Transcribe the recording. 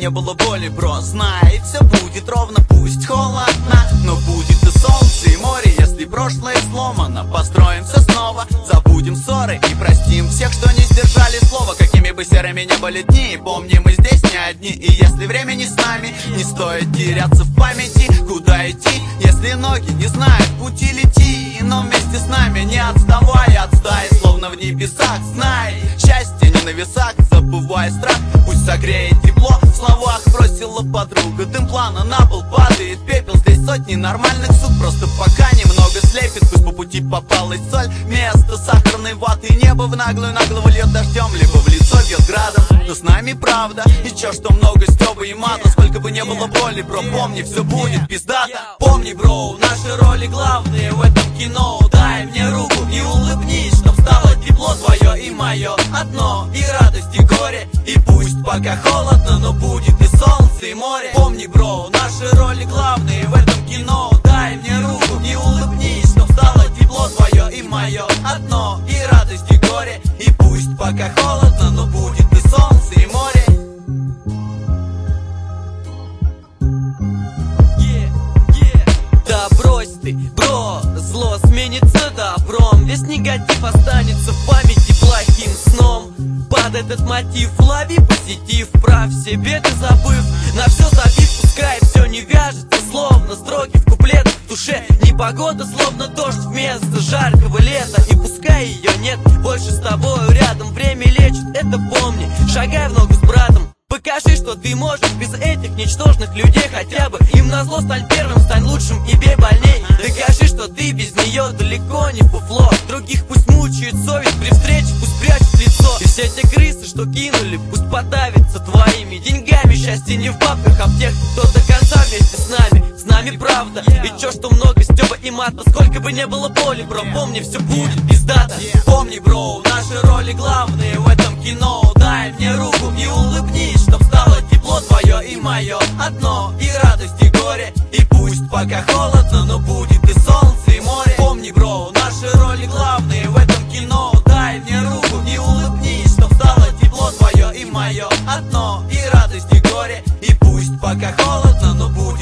не было боли, бро. Знай, все будет ровно, пусть холодно, но будет и солнце, и море. Если прошлое сломано, построим все снова. Забудем ссоры и простим всех, что не сдержали слова. Какими бы серыми не были дни, помни, мы здесь не одни. И если время не с нами, не стоит теряться в памяти. Куда идти, если ноги не знают пути, лети. Но вместе с нами не отставай, отстай, словно в небесах. Знай, счастье не на весах, забывай страх. Пусть согреет тепло, в словах бросила подруга. Дым плана на пол падает пепел. Здесь сотни нормальных сук, просто пока немного слепит. Пусть по пути попалась соль, вместо сахарной ваты. Небо в наглую льет дождем, либо в лицо бьет градом. Но с нами правда, и чё, что много стёба и мата. Сколько бы не было боли, бро, помни, все будет пиздато. Помни, бро, наши роли главные в этом кино. Дай мне руку и улыбнись, чтоб стало тепло твое и мое одно. И радость, и горе, и пусть пока холодно, но будет и солнце, и море. Помни, бро, наши роли главные в этом кино. Дай мне руку и улыбнись, чтоб стало тепло твое и мое одно. И радость, и горе, и пусть пока холодно, но будет и солнце, и море. Да брось ты, бро, зло сменится добром. Весь негатив останется в памяти плохим сном. Под этот мотив лови позитив, правь себе ты забыв. На все забив, пускай все не вяжется, словно строки в куплетах. В душе непогода, словно дождь вместо жаркого лета. И пускай ее нет больше с тобою рядом, время лечит, это помни. Шагай в ногу с братом. Покажи, что ты можешь без этих ничтожных людей хотя бы. Им назло стань первым, стань лучшим и бей больней. Докажи, что ты без нее далеко не фуфло. Других пусть мучает совесть при встрече, пусть прячет лицо. И все те крысы, что кинули, пусть подавятся твоими деньгами. Счастье не в бабках, а в тех, кто до конца вместе с нами. С нами правда, и чё, что много стёба и мата. Сколько бы не было боли, бро, помни, все будет пиздато. Помни, бро, наши роли главные в этом кино. Дай мне руку и улыбнись, чтоб стало тепло твое и мое одно. И радость, и горе, и пусть пока холодно, но будет и солнце, и море. Помни, бро, наши роли главные в этом кино. Дай мне руку и улыбнись, чтоб стало тепло твое и мое одно. И радость, и горе, и пусть пока холодно, но будет